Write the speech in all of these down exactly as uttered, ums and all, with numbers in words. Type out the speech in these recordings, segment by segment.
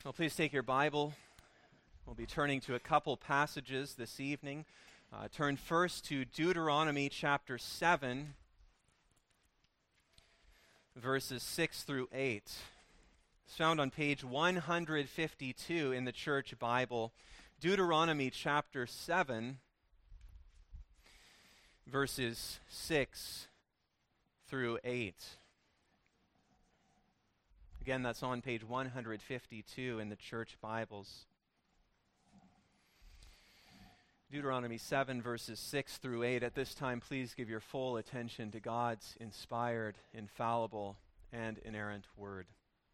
Well, please take your Bible. We'll be turning to a couple passages this evening. Uh, turn first to Deuteronomy chapter seven, verses six through eight. It's found on page one hundred fifty-two in the Church Bible. Deuteronomy chapter seven, verses six through eight. Again, that's on page one hundred fifty-two in the Church Bibles. Deuteronomy seven, verses six through eight. At this time, please give your full attention to God's inspired, infallible, and inerrant word.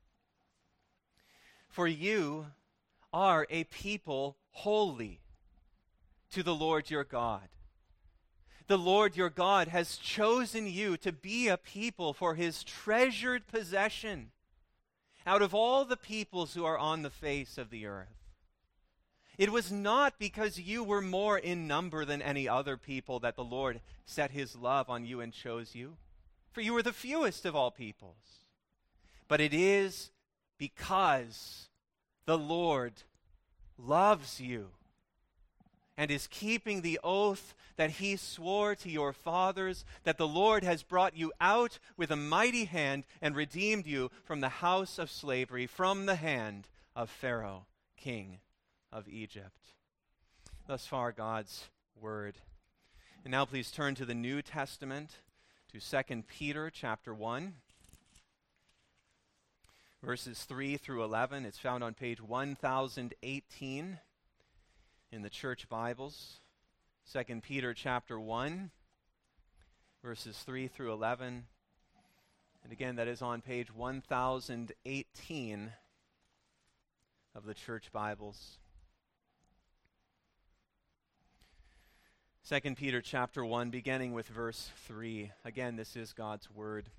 For you are a people holy to the Lord your God. The Lord your God has chosen you to be a people for his treasured possession out of all the peoples who are on the face of the earth. It was not because you were more in number than any other people that the Lord set his love on you and chose you, for you were the fewest of all peoples. But it is because the Lord loves you and is keeping the oath that he swore to your fathers, that the Lord has brought you out with a mighty hand and redeemed you from the house of slavery, from the hand of Pharaoh, king of Egypt. Thus far, God's word. And now please turn to the New Testament, to Second Peter chapter one, verses three through eleven. It's found on page one thousand eighteen in the Church Bibles. Second Peter chapter one, verses three through eleven. And again, that is on page one thousand eighteen of the Church Bibles. Second Peter chapter one, beginning with verse three. Again, this is God's word.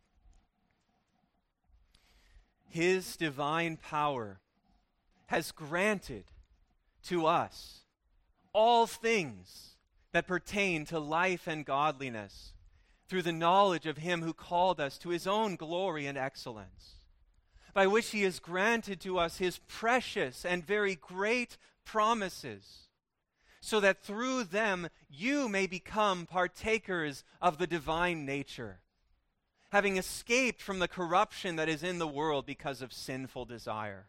His divine power has granted to us all things that pertain to life and godliness through the knowledge of him who called us to his own glory and excellence, by which he has granted to us his precious and very great promises, so that through them you may become partakers of the divine nature, having escaped from the corruption that is in the world because of sinful desire.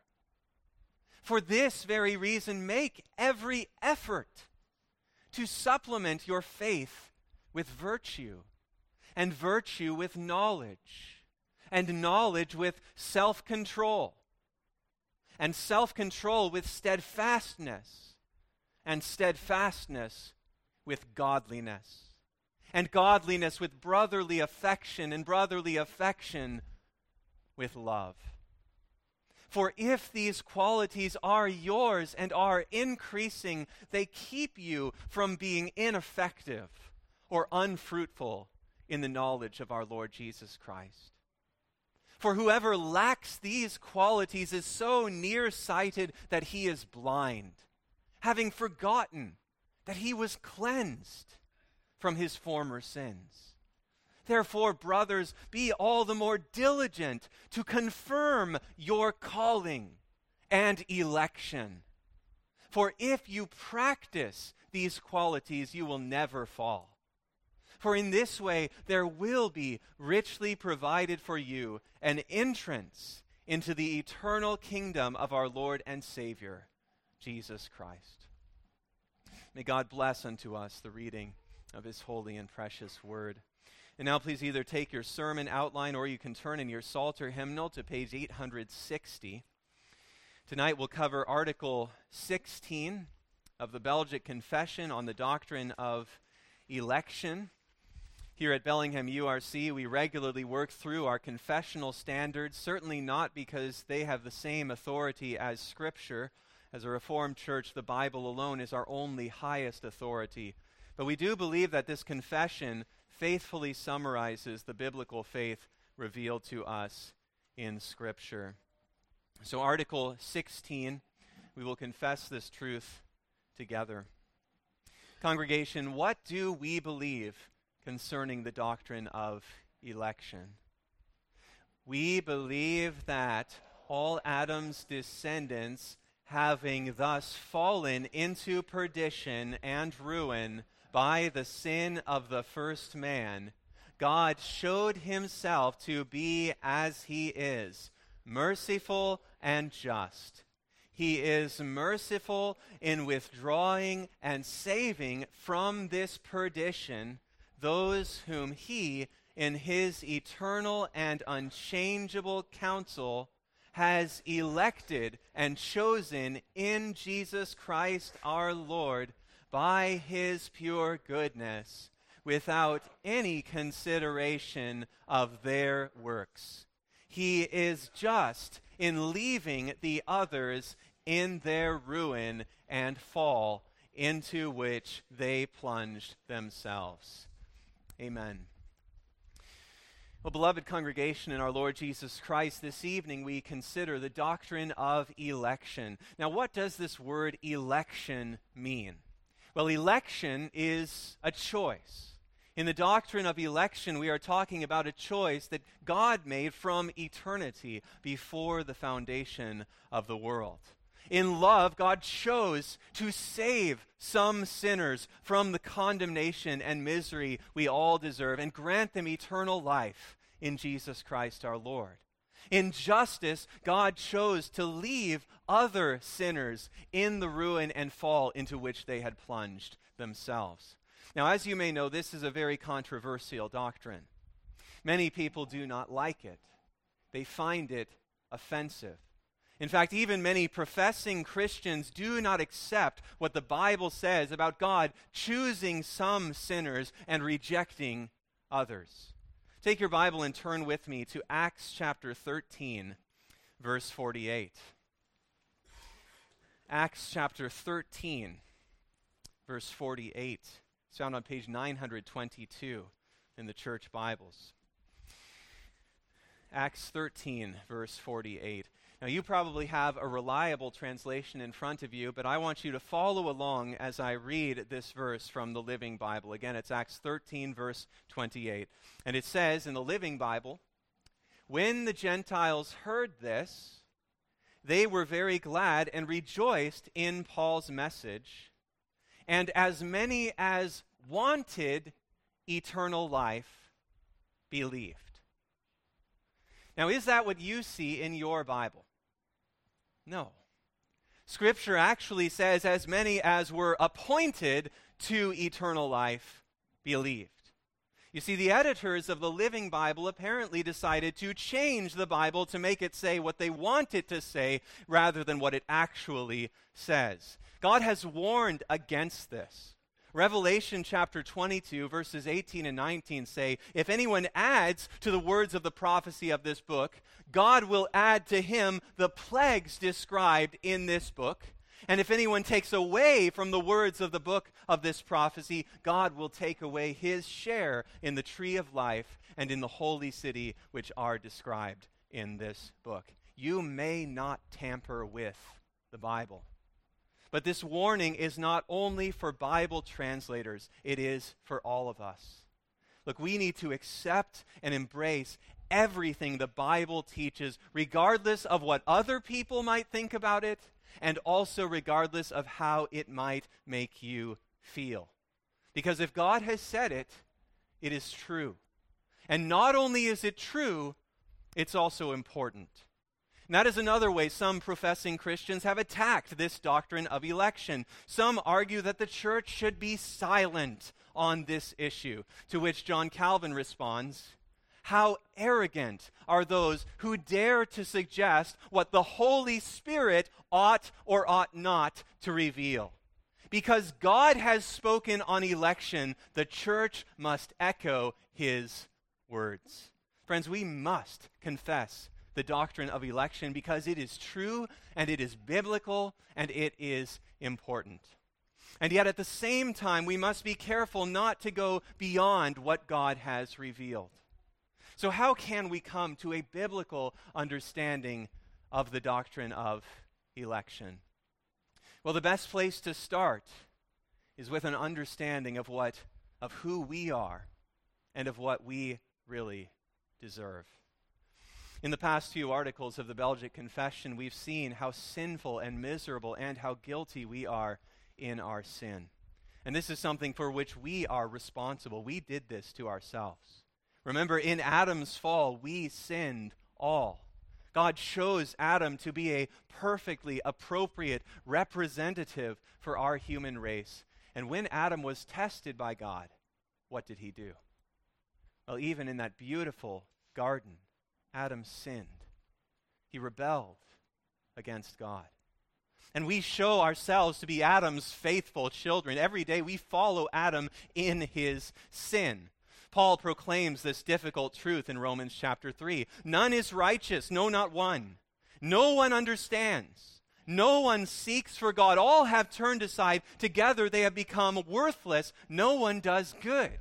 For this very reason, make every effort to supplement your faith with virtue, and virtue with knowledge, and knowledge with self-control, and self-control with steadfastness, and steadfastness with godliness, and godliness with brotherly affection, and brotherly affection with love. For if these qualities are yours and are increasing, they keep you from being ineffective or unfruitful in the knowledge of our Lord Jesus Christ. For whoever lacks these qualities is so nearsighted that he is blind, having forgotten that he was cleansed from his former sins. Therefore, brothers, be all the more diligent to confirm your calling and election. For if you practice these qualities, you will never fall. For in this way there will be richly provided for you an entrance into the eternal kingdom of our Lord and Savior, Jesus Christ. May God bless unto us the reading of his holy and precious word. And now please either take your sermon outline or you can turn in your Psalter hymnal to page eight hundred sixty. Tonight we'll cover Article sixteen of the Belgic Confession on the doctrine of election. Here at Bellingham U R C, we regularly work through our confessional standards, certainly not because they have the same authority as Scripture. As a Reformed church, the Bible alone is our only highest authority. But we do believe that this confession faithfully summarizes the biblical faith revealed to us in Scripture. So Article sixteen, we will confess this truth together. Congregation, what do we believe concerning the doctrine of election? We believe that all Adam's descendants, having thus fallen into perdition and ruin by the sin of the first man, God showed himself to be as he is, merciful and just. He is merciful in withdrawing and saving from this perdition those whom he, in his eternal and unchangeable counsel, has elected and chosen in Jesus Christ our Lord by his pure goodness, without any consideration of their works. He is just in leaving the others in their ruin and fall into which they plunged themselves. Amen. Well, beloved congregation in our Lord Jesus Christ, this evening we consider the doctrine of election. Now, what does this word election mean? Well, election is a choice. In the doctrine of election, we are talking about a choice that God made from eternity before the foundation of the world. In love, God chose to save some sinners from the condemnation and misery we all deserve and grant them eternal life in Jesus Christ our Lord. In justice, God chose to leave other sinners in the ruin and fall into which they had plunged themselves. Now, as you may know, this is a very controversial doctrine. Many people do not like it. They find it offensive. In fact, even many professing Christians do not accept what the Bible says about God choosing some sinners and rejecting others. Take your Bible and turn with me to Acts chapter thirteen, verse forty-eight. Acts chapter thirteen, verse forty-eight. It's found on page nine hundred twenty-two in the church Bibles. Acts thirteen, verse forty-eight. Now, you probably have a reliable translation in front of you, but I want you to follow along as I read this verse from the Living Bible. Again, it's Acts thirteen, verse twenty-eight. And it says in the Living Bible, "When the Gentiles heard this, they were very glad and rejoiced in Paul's message. And as many as wanted eternal life believed." Now, is that what you see in your Bible? No. Scripture actually says, as many as were appointed to eternal life believed. You see, the editors of the Living Bible apparently decided to change the Bible to make it say what they want it to say rather than what it actually says. God has warned against this. Revelation chapter twenty-two, verses eighteen and nineteen say, "If anyone adds to the words of the prophecy of this book, God will add to him the plagues described in this book. And if anyone takes away from the words of the book of this prophecy, God will take away his share in the tree of life and in the holy city which are described in this book." You may not tamper with the Bible. But this warning is not only for Bible translators, it is for all of us. Look, we need to accept and embrace everything the Bible teaches, regardless of what other people might think about it, and also regardless of how it might make you feel. Because if God has said it, it is true. And not only is it true, it's also important. And that is another way some professing Christians have attacked this doctrine of election. Some argue that the church should be silent on this issue, to which John Calvin responds, "How arrogant are those who dare to suggest what the Holy Spirit ought or ought not to reveal. Because God has spoken on election, the church must echo his words." Friends, we must confess the doctrine of election because it is true and it is biblical and it is important. And yet at the same time, we must be careful not to go beyond what God has revealed. So how can we come to a biblical understanding of the doctrine of election? Well, the best place to start is with an understanding of what, of who we are and of what we really deserve. In the past few articles of the Belgic Confession, we've seen how sinful and miserable and how guilty we are in our sin. And this is something for which we are responsible. We did this to ourselves. Remember, in Adam's fall, we sinned all. God chose Adam to be a perfectly appropriate representative for our human race. And when Adam was tested by God, what did he do? Well, even in that beautiful garden, Adam sinned. He rebelled against God. And we show ourselves to be Adam's faithful children. Every day we follow Adam in his sin. Paul proclaims this difficult truth in Romans chapter three. None is righteous, no, not one. No one understands. No one seeks for God. All have turned aside. Together they have become worthless. No one does good.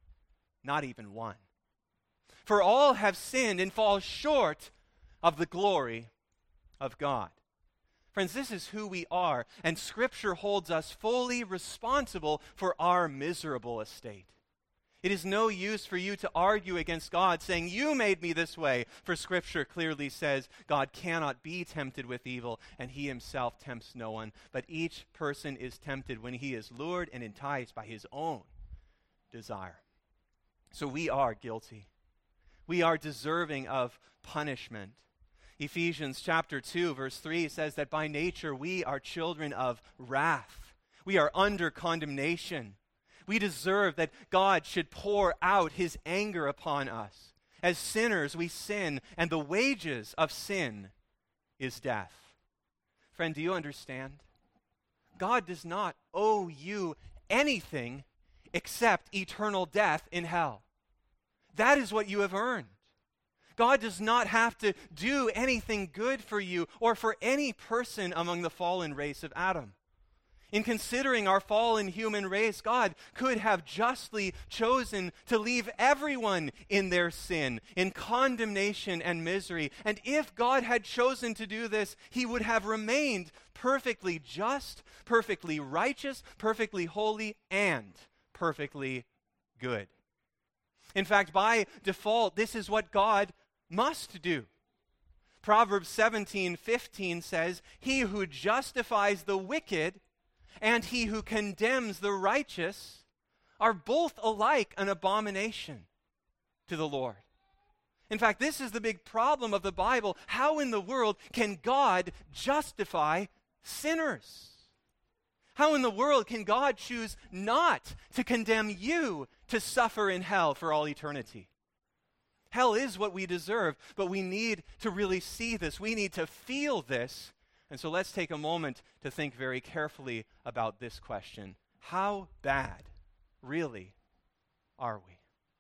Not even one. For all have sinned and fall short of the glory of God. Friends, this is who we are, and Scripture holds us fully responsible for our miserable estate. It is no use for you to argue against God, saying, you made me this way, for Scripture clearly says God cannot be tempted with evil, and he himself tempts no one. But each person is tempted when he is lured and enticed by his own desire. So we are guilty. We are deserving of punishment. Ephesians chapter two, verse three says that by nature we are children of wrath. We are under condemnation. We deserve that God should pour out his anger upon us. As sinners, we sin, and the wages of sin is death. Friend, do you understand? God does not owe you anything except eternal death in hell. That is what you have earned. God does not have to do anything good for you or for any person among the fallen race of Adam. In considering our fallen human race, God could have justly chosen to leave everyone in their sin, in condemnation and misery. And if God had chosen to do this, he would have remained perfectly just, perfectly righteous, perfectly holy, and perfectly good. In fact, by default, this is what God must do. Proverbs seventeen fifteen says, he who justifies the wicked and he who condemns the righteous are both alike an abomination to the Lord. In fact, this is the big problem of the Bible. How in the world can God justify sinners? How in the world can God choose not to condemn you to suffer in hell for all eternity? Hell is what we deserve, but we need to really see this. We need to feel this. And so let's take a moment to think very carefully about this question. How bad, really, are we?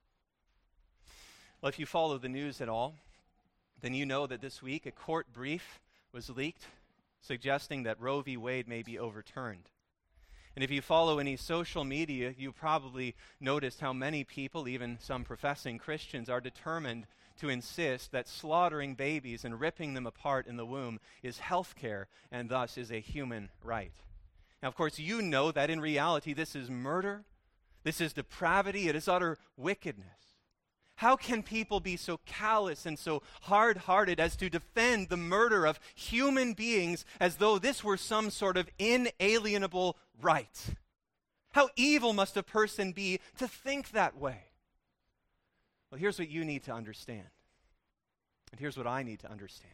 Well, if you follow the news at all, then you know that this week a court brief was leaked suggesting that Roe v. Wade may be overturned. And if you follow any social media, you probably noticed how many people, even some professing Christians, are determined to insist that slaughtering babies and ripping them apart in the womb is health care and thus is a human right. Now, of course, you know that in reality this is murder, this is depravity, it is utter wickedness. How can people be so callous and so hard-hearted as to defend the murder of human beings as though this were some sort of inalienable right? How evil must a person be to think that way? Well, here's what you need to understand. And here's what I need to understand.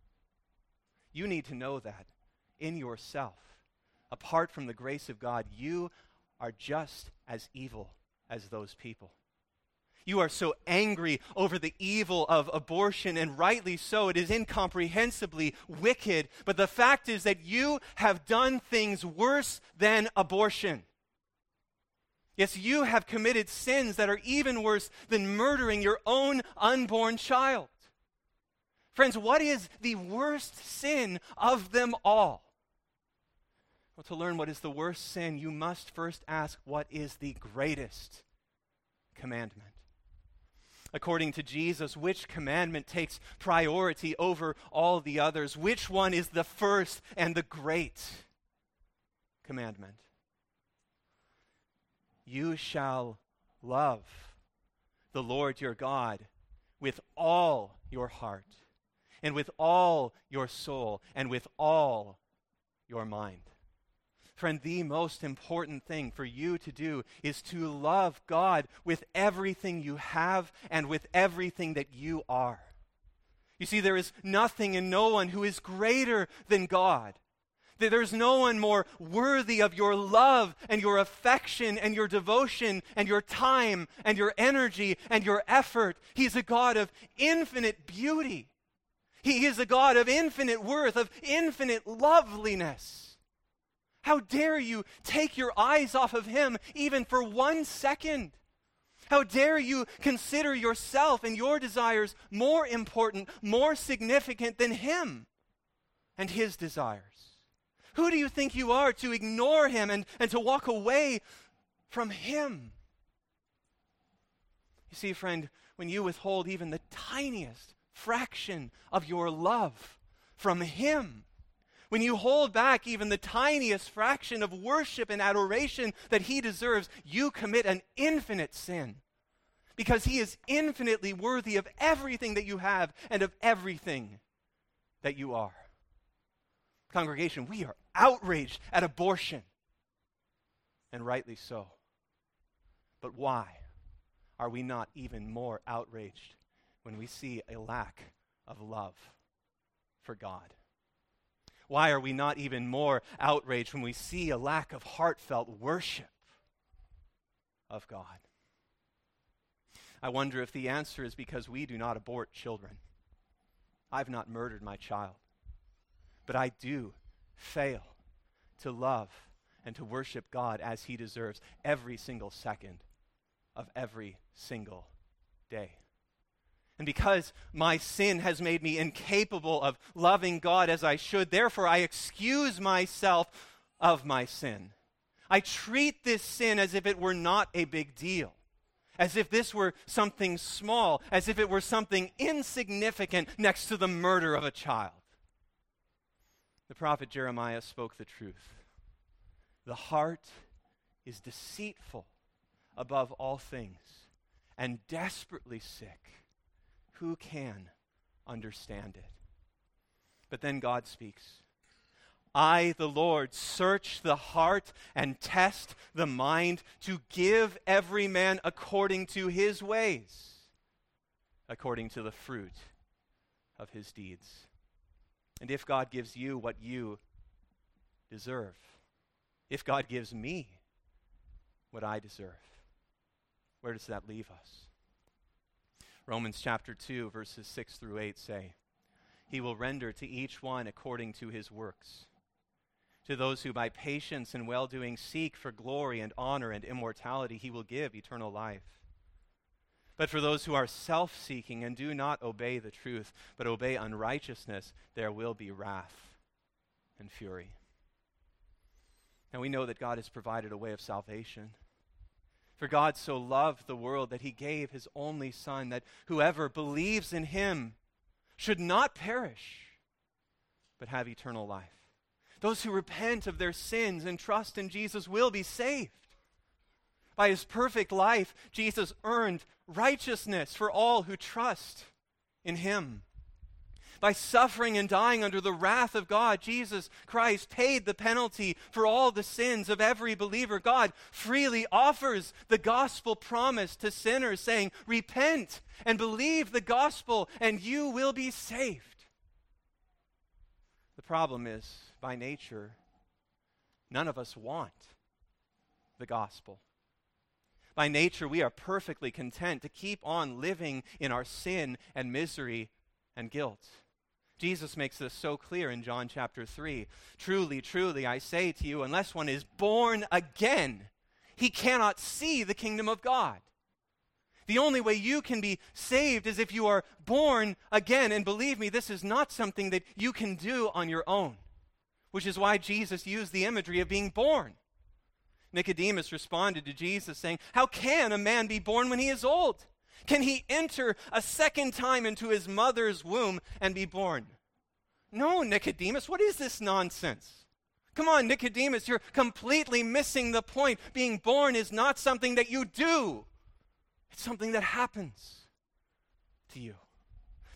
You need to know that in yourself, apart from the grace of God, you are just as evil as those people. You are so angry over the evil of abortion, and rightly so. It is incomprehensibly wicked. But the fact is that you have done things worse than abortion. Yes, you have committed sins that are even worse than murdering your own unborn child. Friends, what is the worst sin of them all? Well, to learn what is the worst sin, you must first ask, what is the greatest commandment? According to Jesus, which commandment takes priority over all the others? Which one is the first and the great commandment? You shall love the Lord your God with all your heart, and with all your soul, and with all your mind. Friend, the most important thing for you to do is to love God with everything you have and with everything that you are. You see, there is nothing and no one who is greater than God. There's no one more worthy of your love and your affection and your devotion and your time and your energy and your effort. He's a God of infinite beauty. He is a God of infinite worth, of infinite loveliness. How dare you take your eyes off of him even for one second? How dare you consider yourself and your desires more important, more significant than him and his desires? Who do you think you are to ignore him and, and to walk away from him? You see, friend, when you withhold even the tiniest fraction of your love from him, when you hold back even the tiniest fraction of worship and adoration that he deserves, you commit an infinite sin, because he is infinitely worthy of everything that you have and of everything that you are. Congregation, we are outraged at abortion, and rightly so. But why are we not even more outraged when we see a lack of love for God? Why are we not even more outraged when we see a lack of heartfelt worship of God? I wonder if the answer is because we do not abort children. I've not murdered my child, but I do fail to love and to worship God as he deserves every single second of every single day. And because my sin has made me incapable of loving God as I should, therefore I excuse myself of my sin. I treat this sin as if it were not a big deal, as if this were something small, as if it were something insignificant next to the murder of a child. The prophet Jeremiah spoke the truth. The heart is deceitful above all things and desperately sick. Who can understand it? But then God speaks. I, the Lord, search the heart and test the mind to give every man according to his ways, according to the fruit of his deeds. And if God gives you what you deserve, if God gives me what I deserve, where does that leave us? Romans chapter two, verses six through eight say, he will render to each one according to his works. To those who by patience and well-doing seek for glory and honor and immortality, he will give eternal life. But for those who are self-seeking and do not obey the truth, but obey unrighteousness, there will be wrath and fury. Now we know that God has provided a way of salvation. For God so loved the world that he gave his only Son, that whoever believes in him should not perish, but have eternal life. Those who repent of their sins and trust in Jesus will be saved. By his perfect life, Jesus earned righteousness for all who trust in him. By suffering and dying under the wrath of God, Jesus Christ paid the penalty for all the sins of every believer. God freely offers the gospel promise to sinners, saying, repent and believe the gospel and you will be saved. The problem is, by nature, none of us want the gospel. By nature, we are perfectly content to keep on living in our sin and misery and guilt. Jesus makes this so clear in John chapter three. Truly, truly, I say to you, unless one is born again, he cannot see the kingdom of God. The only way you can be saved is if you are born again. And believe me, this is not something that you can do on your own, which is why Jesus used the imagery of being born. Nicodemus responded to Jesus saying, how can a man be born when he is old? Can he enter a second time into his mother's womb and be born? No, Nicodemus, what is this nonsense? Come on, Nicodemus, you're completely missing the point. Being born is not something that you do. It's something that happens to you.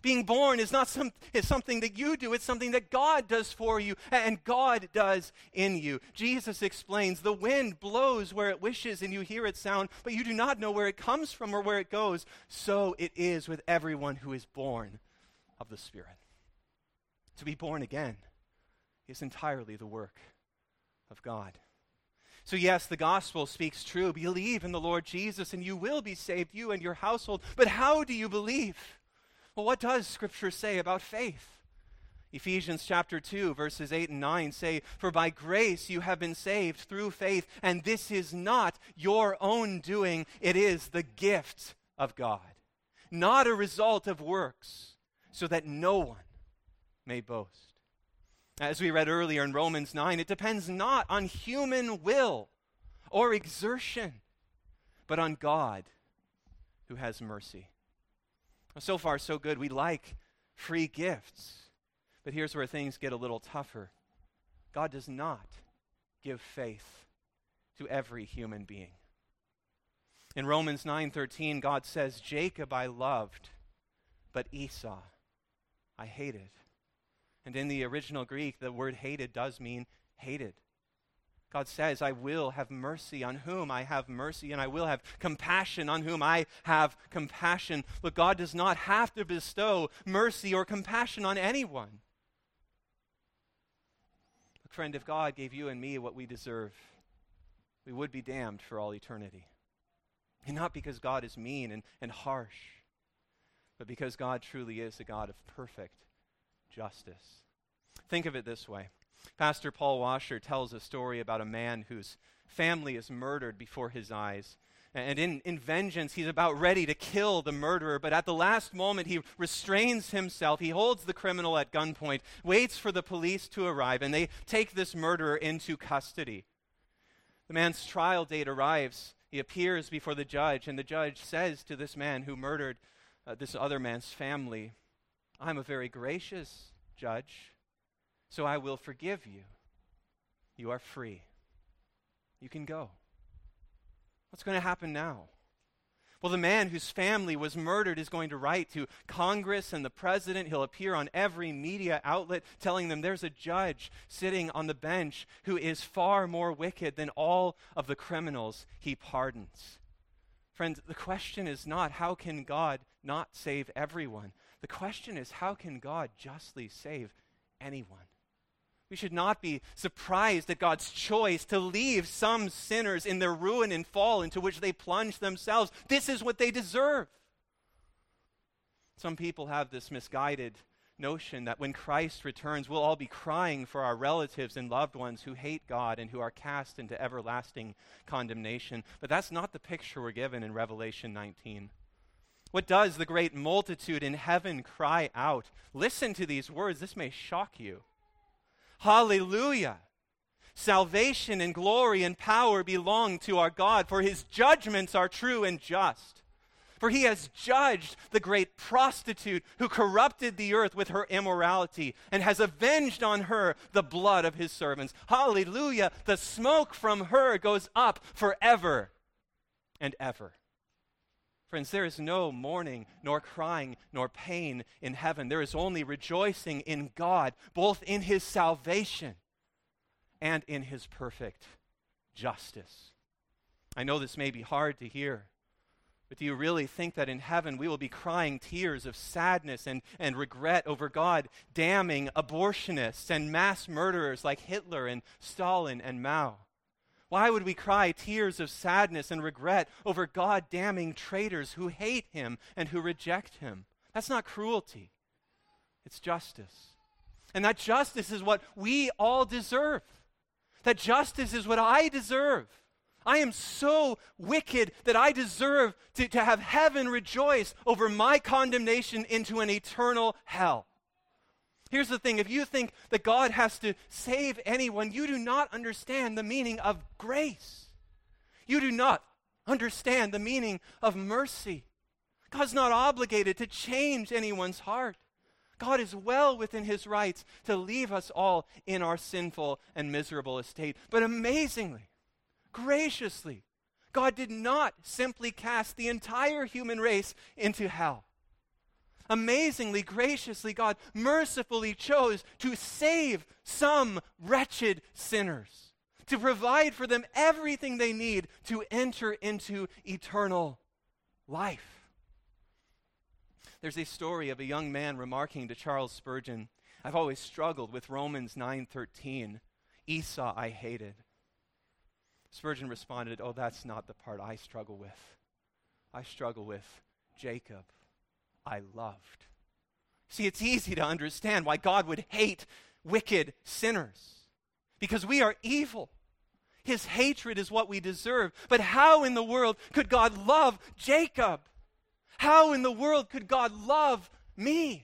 Being born is not some, is something that you do. It's something that God does for you and God does in you. Jesus explains, the wind blows where it wishes and you hear its sound, but you do not know where it comes from or where it goes. So it is with everyone who is born of the Spirit. To be born again is entirely the work of God. So yes, the gospel speaks true. Believe in the Lord Jesus and you will be saved, you and your household. But how do you believe? Well, what does Scripture say about faith? Ephesians chapter two, verses eight and nine say, "For by grace you have been saved through faith, and this is not your own doing, it is the gift of God, not a result of works, so that no one may boast." As we read earlier in Romans nine, it depends not on human will or exertion, but on God who has mercy. So far, so good. We like free gifts. But here's where things get a little tougher. God does not give faith to every human being. In Romans nine thirteen, God says, "Jacob I loved, but Esau I hated." And in the original Greek, the word hated does mean hated. God says, "I will have mercy on whom I have mercy, and I will have compassion on whom I have compassion." But God does not have to bestow mercy or compassion on anyone. Look, friend, if God gave you and me what we deserve, we would be damned for all eternity. And not because God is mean and, and harsh, but because God truly is a God of perfect justice. Think of it this way. Pastor Paul Washer tells a story about a man whose family is murdered before his eyes. And in, in vengeance, he's about ready to kill the murderer, but at the last moment, he restrains himself. He holds the criminal at gunpoint, waits for the police to arrive, and they take this murderer into custody. The man's trial date arrives. He appears before the judge, and the judge says to this man who murdered uh, this other man's family, "I'm a very gracious judge, so I will forgive you. You are free. You can go." What's going to happen now? Well, the man whose family was murdered is going to write to Congress and the president. He'll appear on every media outlet telling them there's a judge sitting on the bench who is far more wicked than all of the criminals he pardons. Friends, the question is not how can God not save everyone? The question is how can God justly save anyone? We should not be surprised at God's choice to leave some sinners in their ruin and fall into which they plunge themselves. This is what they deserve. Some people have this misguided notion that when Christ returns, we'll all be crying for our relatives and loved ones who hate God and who are cast into everlasting condemnation. But that's not the picture we're given in Revelation nineteen. What does the great multitude in heaven cry out? Listen to these words. This may shock you. "Hallelujah! Salvation and glory and power belong to our God, for his judgments are true and just. For he has judged the great prostitute who corrupted the earth with her immorality and has avenged on her the blood of his servants. Hallelujah! The smoke from her goes up forever and ever." Friends, there is no mourning, nor crying, nor pain in heaven. There is only rejoicing in God, both in his salvation and in his perfect justice. I know this may be hard to hear, but do you really think that in heaven we will be crying tears of sadness and, and regret over God damning abortionists and mass murderers like Hitler and Stalin and Mao? Why would we cry tears of sadness and regret over God damning traitors who hate him and who reject him? That's not cruelty. It's justice. And that justice is what we all deserve. That justice is what I deserve. I am so wicked that I deserve to, to have heaven rejoice over my condemnation into an eternal hell. Here's the thing, if you think that God has to save anyone, you do not understand the meaning of grace. You do not understand the meaning of mercy. God's not obligated to change anyone's heart. God is well within his rights to leave us all in our sinful and miserable estate. But amazingly, graciously, God did not simply cast the entire human race into hell. amazingly, graciously, God mercifully chose to save some wretched sinners, to provide for them everything they need to enter into eternal life. There's a story of a young man remarking to Charles Spurgeon, "I've always struggled with Romans nine thirteen. Esau I hated." Spurgeon responded, "Oh, that's not the part I struggle with. I struggle with Jacob I loved." See, it's easy to understand why God would hate wicked sinners, because we are evil. His hatred is what we deserve. But how in the world could God love Jacob? How in the world could God love me?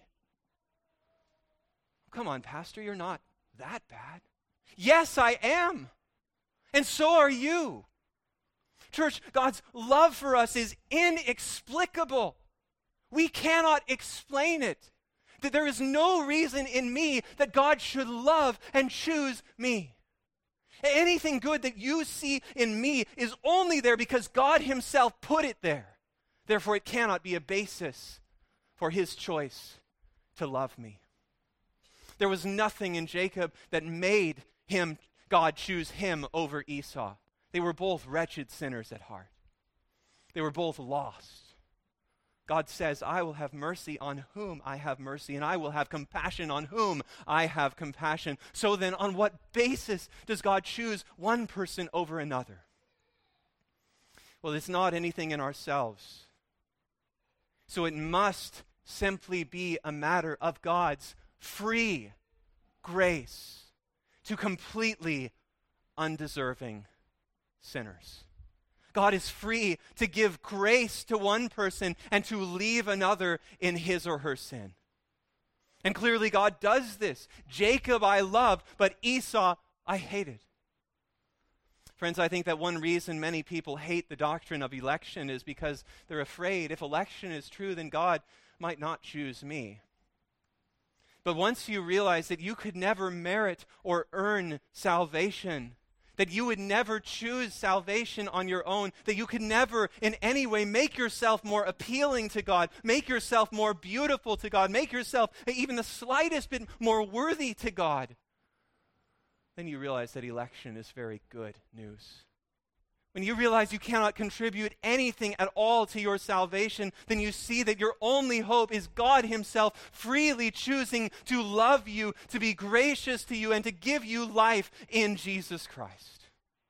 Come on, Pastor, you're not that bad. Yes, I am. And so are you. Church, God's love for us is inexplicable. We cannot explain it. That there is no reason in me that God should love and choose me. Anything good that you see in me is only there because God himself put it there. Therefore, it cannot be a basis for his choice to love me. There was nothing in Jacob that made him, God choose him over Esau. They were both wretched sinners at heart. They were both lost. God says, "I will have mercy on whom I have mercy, and I will have compassion on whom I have compassion." So then, on what basis does God choose one person over another? Well, it's not anything in ourselves. So it must simply be a matter of God's free grace to completely undeserving sinners. God is free to give grace to one person and to leave another in his or her sin. And clearly God does this. Jacob I loved, but Esau I hated. Friends, I think that one reason many people hate the doctrine of election is because they're afraid if election is true, then God might not choose me. But once you realize that you could never merit or earn salvation, that you would never choose salvation on your own, that you could never in any way make yourself more appealing to God, make yourself more beautiful to God, make yourself even the slightest bit more worthy to God, then you realize that election is very good news. When you realize you cannot contribute anything at all to your salvation, then you see that your only hope is God himself freely choosing to love you, to be gracious to you, and to give you life in Jesus Christ.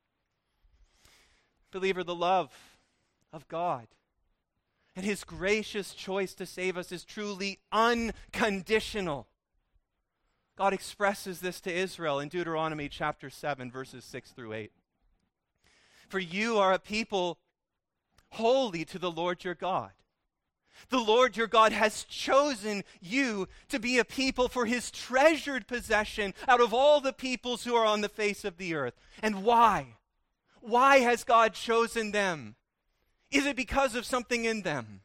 Believer, the love of God and his gracious choice to save us is truly unconditional. God expresses this to Israel in Deuteronomy chapter seven, verses six through eight. "For you are a people holy to the Lord your God. The Lord your God has chosen you to be a people for his treasured possession out of all the peoples who are on the face of the earth." And why? Why has God chosen them? Is it because of something in them?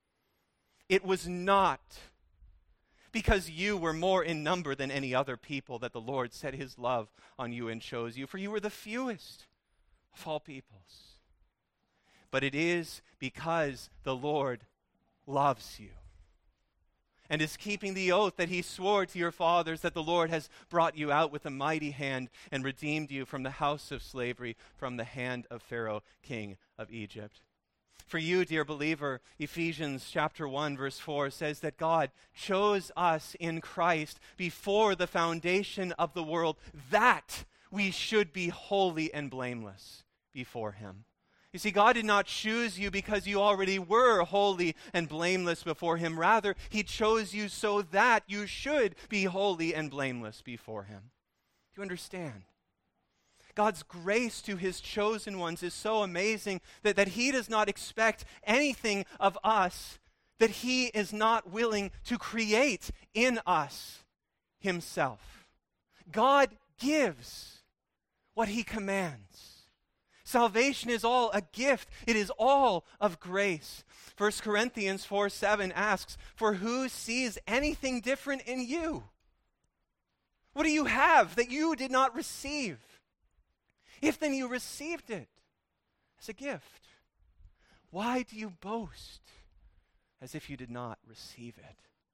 It was not because you were more in number than any other people that the Lord set his love on you and chose you, for you were the fewest of all peoples. But it is because the Lord loves you and is keeping the oath that he swore to your fathers, that the Lord has brought you out with a mighty hand and redeemed you from the house of slavery, from the hand of Pharaoh, king of Egypt. For you, dear believer, Ephesians chapter one, verse four says that God chose us in Christ before the foundation of the world, that we should be holy and blameless before him. You see, God did not choose you because you already were holy and blameless before him. Rather, he chose you so that you should be holy and blameless before him. Do you understand? God's grace to his chosen ones is so amazing that, that he does not expect anything of us that he is not willing to create in us himself. God gives what he commands. Salvation is all a gift. It is all of grace. First Corinthians four seven asks, "For who sees anything different in you? What do you have that you did not receive? If then you received it as a gift, why do you boast as if you did not receive it?"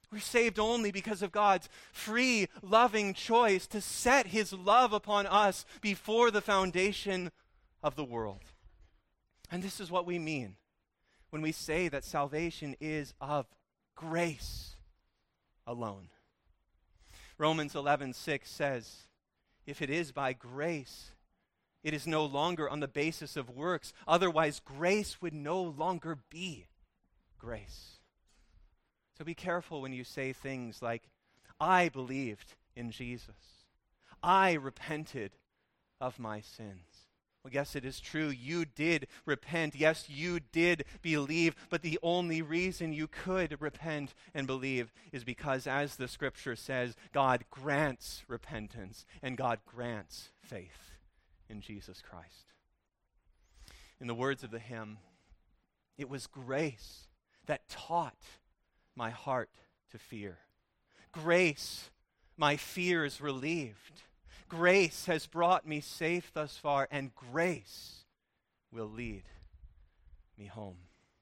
We're saved only because of God's free, loving choice to set his love upon us before the foundation of the world. And this is what we mean when we say that salvation is of grace alone. Romans eleven six says, if it is by grace, it is no longer on the basis of works. Otherwise, grace would no longer be grace. So be careful when you say things like, I believed in Jesus. I repented of my sins. Well, yes, it is true. You did repent. Yes, you did believe. But the only reason you could repent and believe is because, as the scripture says, God grants repentance and God grants faith in Jesus Christ. In the words of the hymn, it was grace that taught my heart to fear. Grace, my fears relieved. Grace has brought me safe thus far, and grace will lead me home.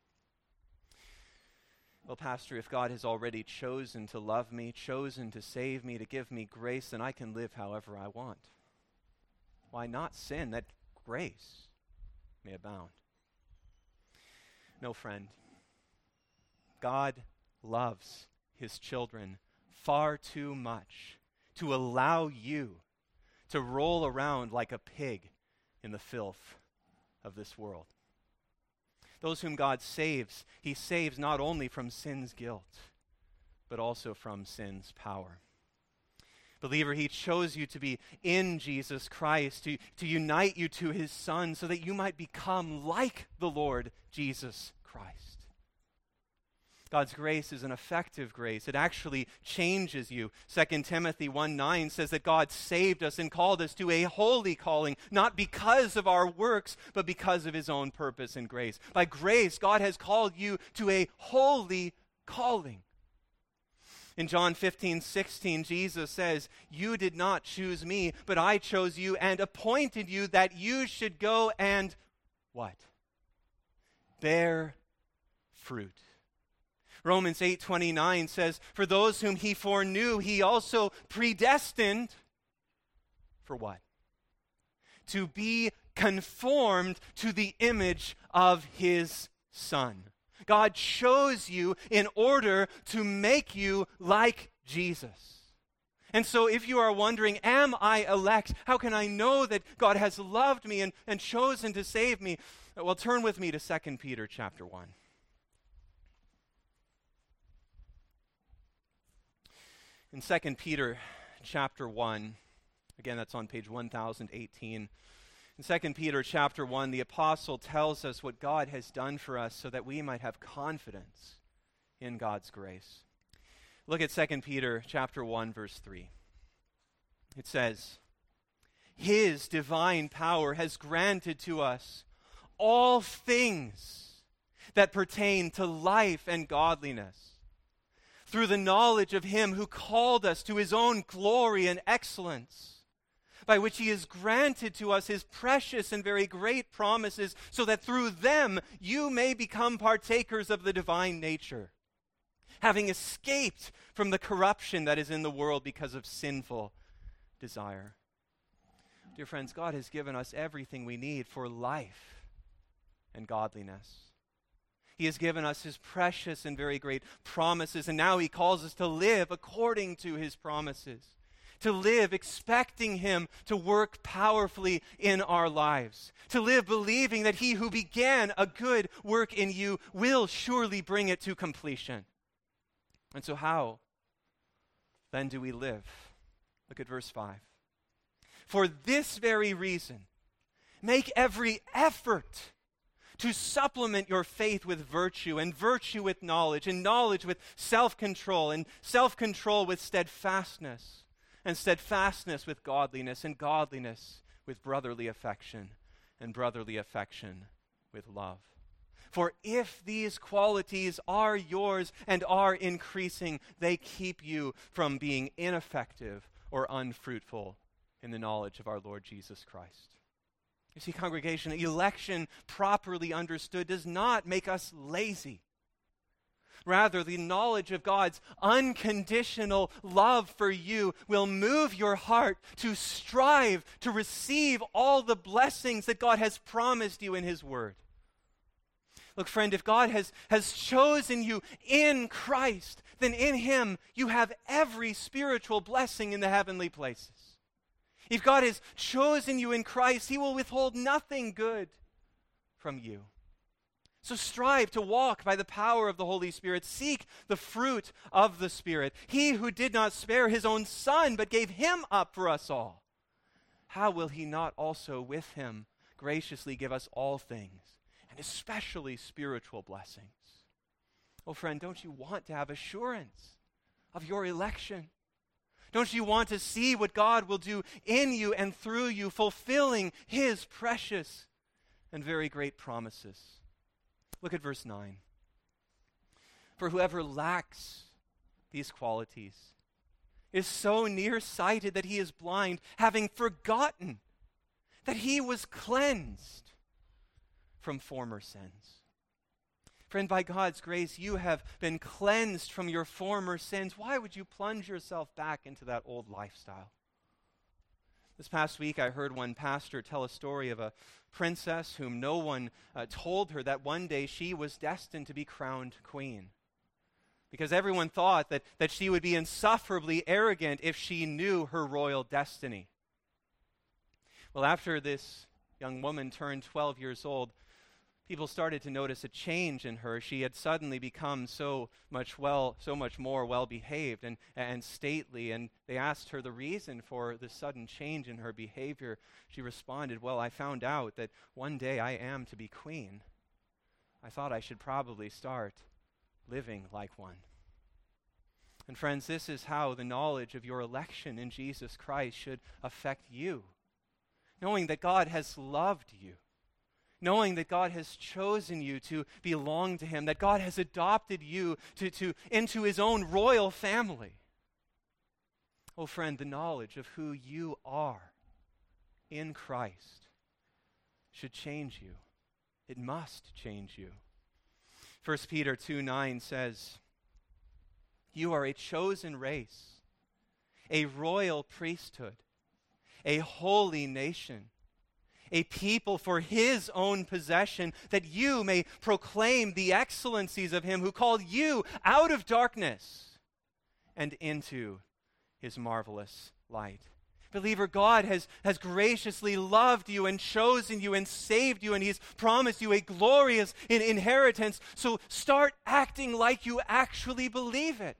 Well, Pastor, if God has already chosen to love me, chosen to save me, to give me grace, then I can live however I want. Why not sin that grace may abound? No, friend. God loves his children far too much to allow you to roll around like a pig in the filth of this world. Those whom God saves, he saves not only from sin's guilt, but also from sin's power. Believer, he chose you to be in Jesus Christ, to, to unite you to his Son, so that you might become like the Lord Jesus Christ. God's grace is an effective grace. It actually changes you. Second Timothy one nine says that God saved us and called us to a holy calling, not because of our works, but because of his own purpose and grace. By grace, God has called you to a holy calling. In John fifteen sixteen, Jesus says, you did not choose me, but I chose you and appointed you that you should go and what? Bear fruit. Romans eight twenty-nine says, for those whom he foreknew, he also predestined for what? To be conformed to the image of his Son. God chose you in order to make you like Jesus. And so if you are wondering, am I elect? How can I know that God has loved me and, and chosen to save me? Well, turn with me to Second Peter chapter one. In Second Peter chapter one, again, that's on page one thousand eighteen. In Second Peter chapter one, the apostle tells us what God has done for us so that we might have confidence in God's grace. Look at Second Peter chapter one, verse three. It says, his divine power has granted to us all things that pertain to life and godliness, through the knowledge of him who called us to his own glory and excellence, by which he has granted to us his precious and very great promises, so that through them you may become partakers of the divine nature, having escaped from the corruption that is in the world because of sinful desire. Dear friends, God has given us everything we need for life and godliness. He has given us his precious and very great promises, and now he calls us to live according to his promises, to live expecting him to work powerfully in our lives, to live believing that he who began a good work in you will surely bring it to completion. And so how then do we live? Look at verse five. For this very reason, make every effort to supplement your faith with virtue, and virtue with knowledge, and knowledge with self-control, and self-control with steadfastness, and steadfastness with godliness, and godliness with brotherly affection, and brotherly affection with love. For if these qualities are yours and are increasing, they keep you from being ineffective or unfruitful in the knowledge of our Lord Jesus Christ. You see, congregation, election properly understood does not make us lazy. Rather, the knowledge of God's unconditional love for you will move your heart to strive to receive all the blessings that God has promised you in His Word. Look, friend, if God has, has chosen you in Christ, then in Him you have every spiritual blessing in the heavenly places. If God has chosen you in Christ, He will withhold nothing good from you. So strive to walk by the power of the Holy Spirit. Seek the fruit of the Spirit. He who did not spare His own Son, but gave Him up for us all, how will He not also with Him graciously give us all things, and especially spiritual blessings? Oh, friend, don't you want to have assurance of your election? Don't you want to see what God will do in you and through you, fulfilling His precious and very great promises? Look at verse nine. For whoever lacks these qualities is so nearsighted that he is blind, having forgotten that he was cleansed from former sins. Friend, by God's grace, you have been cleansed from your former sins. Why would you plunge yourself back into that old lifestyle? This past week, I heard one pastor tell a story of a princess whom no one uh, told her that one day she was destined to be crowned queen. Because everyone thought that, that she would be insufferably arrogant if she knew her royal destiny. Well, after this young woman turned twelve years old, people started to notice a change in her. She had suddenly become so much well, so much more well-behaved and, and stately, and they asked her the reason for the sudden change in her behavior. She responded, well, I found out that one day I am to be queen. I thought I should probably start living like one. And friends, this is how the knowledge of your election in Jesus Christ should affect you. Knowing that God has loved you, knowing that God has chosen you to belong to Him, that God has adopted you to, to, into His own royal family. Oh, friend, the knowledge of who you are in Christ should change you. It must change you. First Peter two nine says, you are a chosen race, a royal priesthood, a holy nation, a people for His own possession, that you may proclaim the excellencies of Him who called you out of darkness and into His marvelous light. Believer, God has, has graciously loved you and chosen you and saved you, and He's promised you a glorious in- inheritance. So start acting like you actually believe it.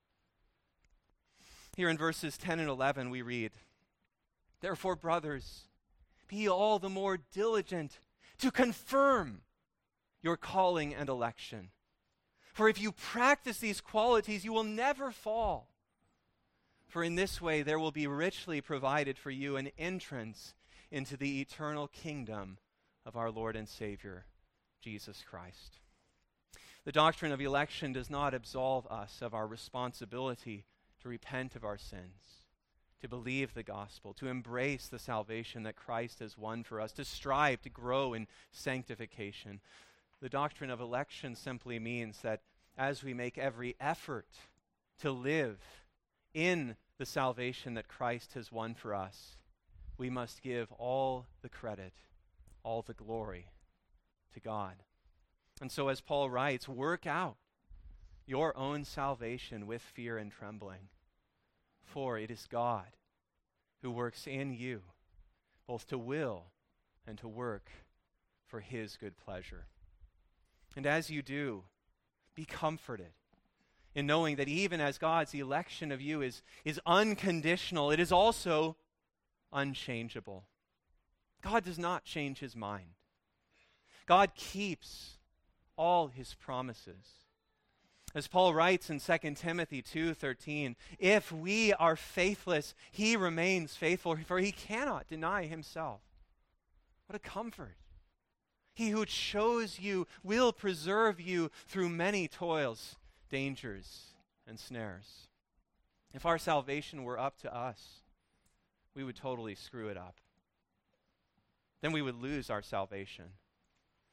Here in verses ten and eleven we read, therefore, brothers, be all the more diligent to confirm your calling and election. For if you practice these qualities, you will never fall. For in this way there will be richly provided for you an entrance into the eternal kingdom of our Lord and Savior, Jesus Christ. The doctrine of election does not absolve us of our responsibility to repent of our sins, to believe the gospel, to embrace the salvation that Christ has won for us, to strive to grow in sanctification. The doctrine of election simply means that as we make every effort to live in the salvation that Christ has won for us, we must give all the credit, all the glory to God. And so as Paul writes, work out your own salvation with fear and trembling, for it is God who works in you, both to will and to work for His good pleasure. And as you do, be comforted in knowing that even as God's election of you is, is unconditional, it is also unchangeable. God does not change His mind. God keeps all His promises. As Paul writes in Second Timothy two thirteen, if we are faithless, He remains faithful, for He cannot deny Himself. What a comfort. He who chose you will preserve you through many toils, dangers, and snares. If our salvation were up to us, we would totally screw it up. Then we would lose our salvation.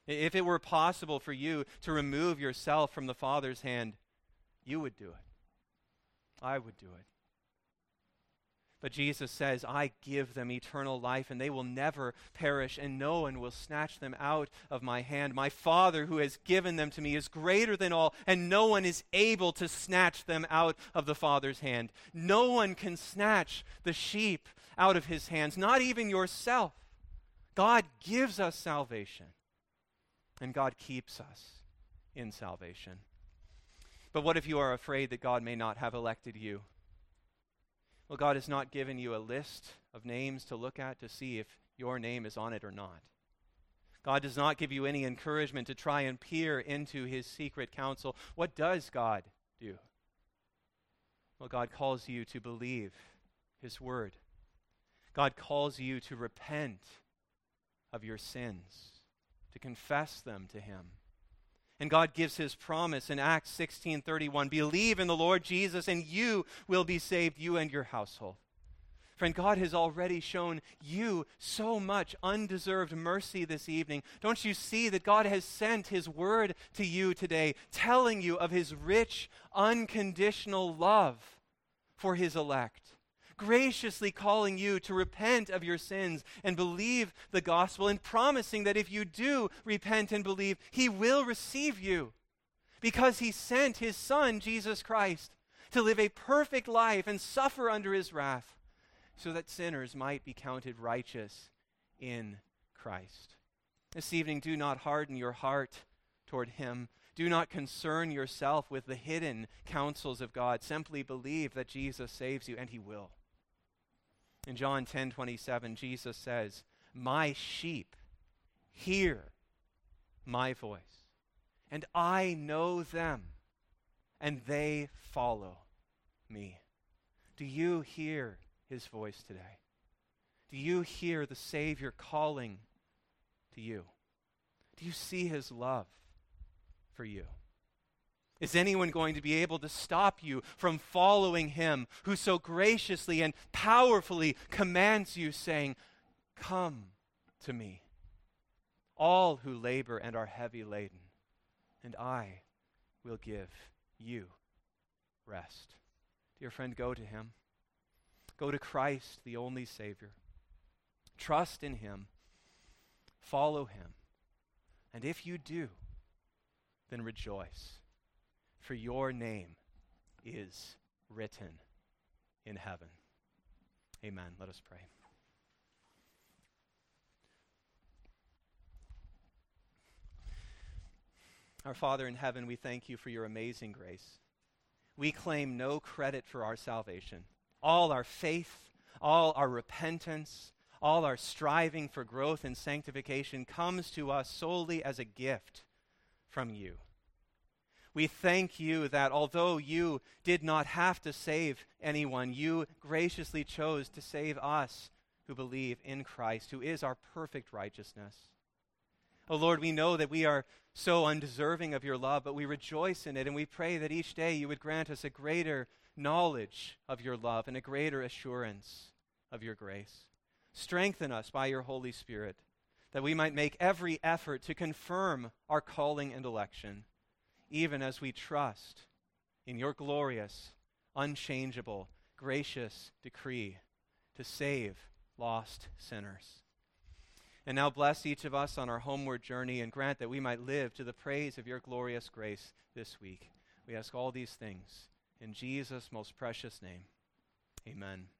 If it were possible for you to remove yourself from the Father's hand, you would do it. I would do it. But Jesus says, I give them eternal life, and they will never perish, and no one will snatch them out of my hand. My Father who has given them to me is greater than all, and no one is able to snatch them out of the Father's hand. No one can snatch the sheep out of his hands, not even yourself. God gives us salvation, and God keeps us in salvation. But what if you are afraid that God may not have elected you? Well, God has not given you a list of names to look at to see if your name is on it or not. God does not give you any encouragement to try and peer into his secret counsel. What does God do? Well, God calls you to believe his word. God calls you to repent of your sins, to confess them to him. And God gives his promise in Acts sixteen thirty-one, believe in the Lord Jesus and you will be saved, you and your household. Friend, God has already shown you so much undeserved mercy this evening. Don't you see that God has sent his word to you today, telling you of his rich, unconditional love for his elect, graciously calling you to repent of your sins and believe the gospel, and promising that if you do repent and believe, he will receive you because he sent his Son, Jesus Christ, to live a perfect life and suffer under his wrath so that sinners might be counted righteous in Christ. This evening, do not harden your heart toward him. Do not concern yourself with the hidden counsels of God. Simply believe that Jesus saves you, and he will. In John ten twenty-seven, Jesus says, my sheep hear my voice, and I know them, and they follow me. Do you hear his voice today? Do you hear the Savior calling to you? Do you see his love for you? Is anyone going to be able to stop you from following him who so graciously and powerfully commands you, saying, come to me, all who labor and are heavy laden, and I will give you rest. Dear friend, go to him. Go to Christ, the only Savior. Trust in him. Follow him. And if you do, then rejoice. For your name is written in heaven. Amen. Let us pray. Our Father in heaven, we thank you for your amazing grace. We claim no credit for our salvation. All our faith, all our repentance, all our striving for growth and sanctification comes to us solely as a gift from you. We thank you that although you did not have to save anyone, you graciously chose to save us who believe in Christ, who is our perfect righteousness. Oh Lord, we know that we are so undeserving of your love, but we rejoice in it, and we pray that each day you would grant us a greater knowledge of your love and a greater assurance of your grace. Strengthen us by your Holy Spirit, that we might make every effort to confirm our calling and election, even as we trust in your glorious, unchangeable, gracious decree to save lost sinners. And now bless each of us on our homeward journey, and grant that we might live to the praise of your glorious grace this week. We ask all these things in Jesus' most precious name. Amen.